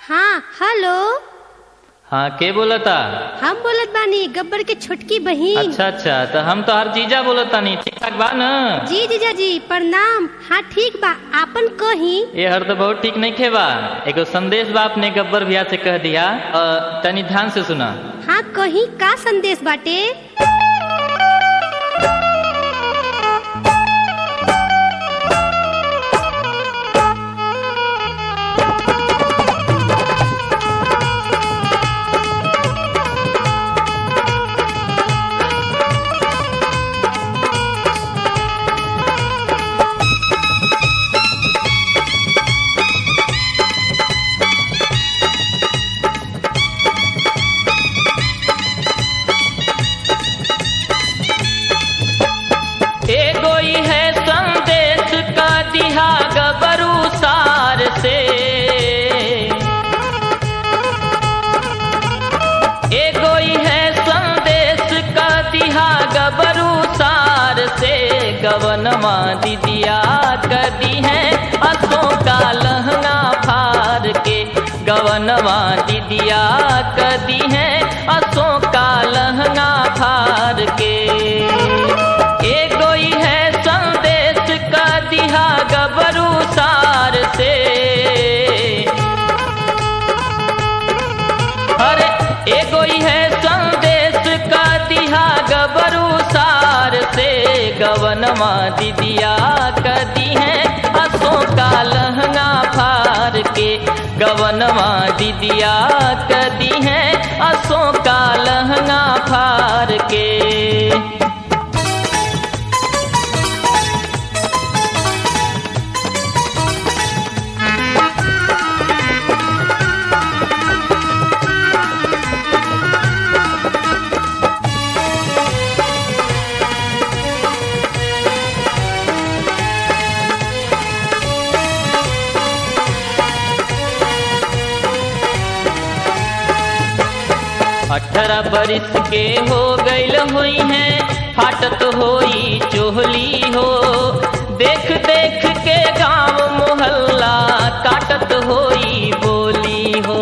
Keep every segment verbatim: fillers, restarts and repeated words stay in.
हाँ हेलो। हाँ के बोलता? हम बोलत बानी गब्बर के छोटकी बहिन। अच्छा अच्छा, तो हम तो हर जीजा बोलता नहीं। ठीक ठाक बा न? जी जीजा जी प्रणाम। हाँ ठीक बा, आपन कही। ये हर तो बहुत ठीक नहीं खे बा। एगो संदेश बा अपने गब्बर भैया से कह दिया, और तनी ध्यान से सुना। हाँ कही का संदेश बाटे? गवनवा दीदिया कदी है असों का लहंगा फार के। गवनवा दीदिया कदी है असों का लहंगा फार के। एगो ही है संदेश का दिहा गबरू सार से। अरे एगो ही है संदेश का दिहा गबरू सार से। गवनवा दीदिया कदी है असों का लहंगा फार के। गवनवा दीदिया कदी है असों का लहंगा फार के। अठारह बरिस के हो गईल हुई है, फाटत होई चोहली हो। देख देख के गांव मोहल्ला काटत होई बोली हो।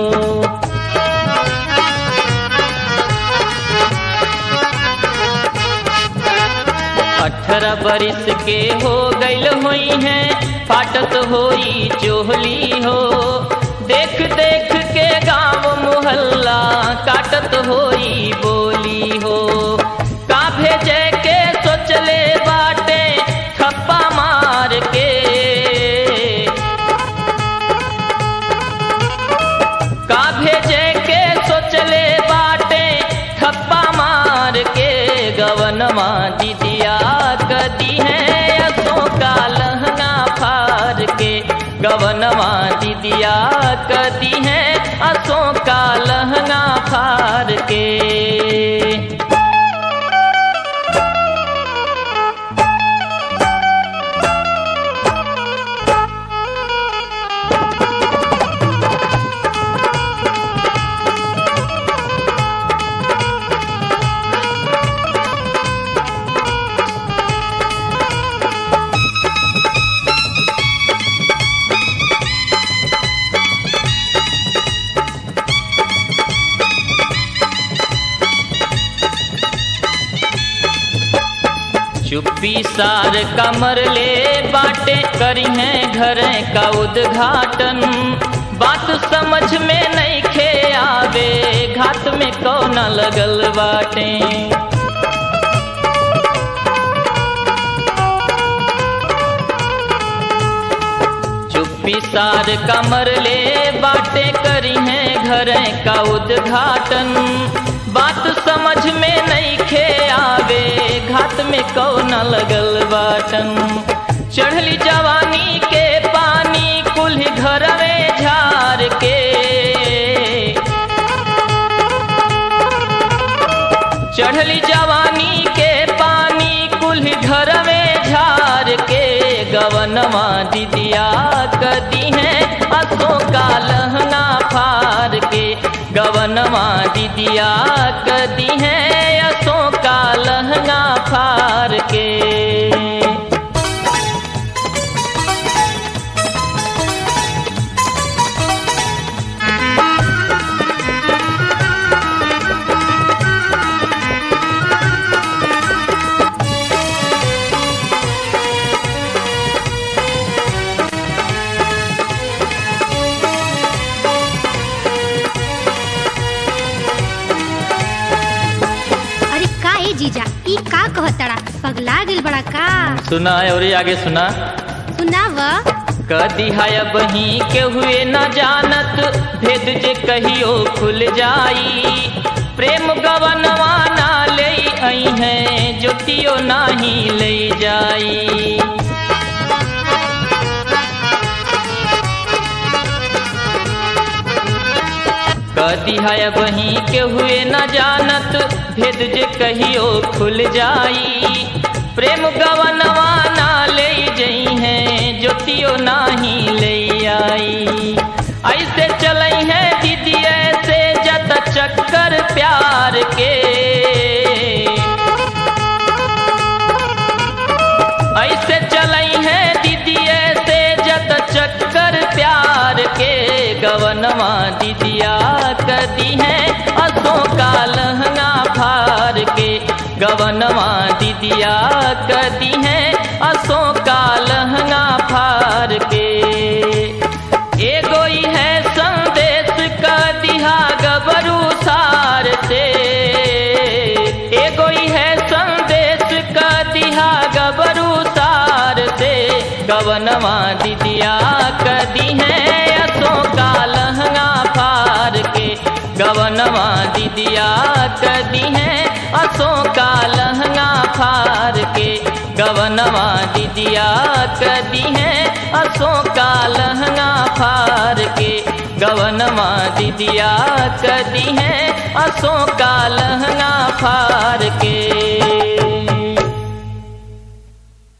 अठारह बरिस के हो गईल हुई है, फाटत होई चोहली हो। देख देख के गांव मोहल्ला काटत होई बोली हो। का भेजे के सोचले बाटे थप्पा मार के। का भेजे के सोचले बाटे थप्पा मार के। गवनवा दीदिया कदी है असों का लहंगा फार के। गवनवा दीदिया कदी है असों का लहंगा फार के। चुप्पी सार कमर ले बाटे करी है घर का उद्घाटन। बात समझ में नहीं खे आवे घाट में कौन लगल बाटे। चुप्पी सार कमर ले बाटे करी है घर का उद्घाटन। बात समझ में नहीं खे आवे घाट में कौन लगल बाटन। चढ़ली जवानी के पानी कुल्ही घर में झार के। चढ़ली जवानी के पानी कुल्ही घर में झार के। गवनवा दीदिया कदी है असों का लहंगा फार के। गवनवा दीदिया कदी है असों का लहंगा फार के। बड़ा का? सुना और आगे सुना। सुनाव। कदी है बही के हुए न जानत, भेद जे कहियो खुल जाई। प्रेम गवनवा ना ले आई है, ज्योतियो नाही ले जाई। कदी है बही के हुए न जानत, भेद जे कहियो खुल जाई। प्रेम गवनवा ना ले जई है, ज्योतियो नाही ले आई। ऐसे चलई है दीदी ऐसे जत चक्कर प्यार के। ऐसे चलई है दीदी ऐसे जत चक्कर प्यार के। गवनवा दीदिया कदी है असो का लहंगा फार के। गवनवा दीदिया कदी है असो का लहंगा फार के। एगो ही है संदेश कदिहा गबरू सार से। एगो ही है संदेश कदिहा गबरू सार से। गवनवा दीदिया कदी है असो का लहंगा फार के। गवनवा दीदिया कदी है असो का लहंगा फार के। गवनवा दीदिया कदी है असो का लहंगा फार के। गवनवा दीदिया कदी है असो का लहंगा फार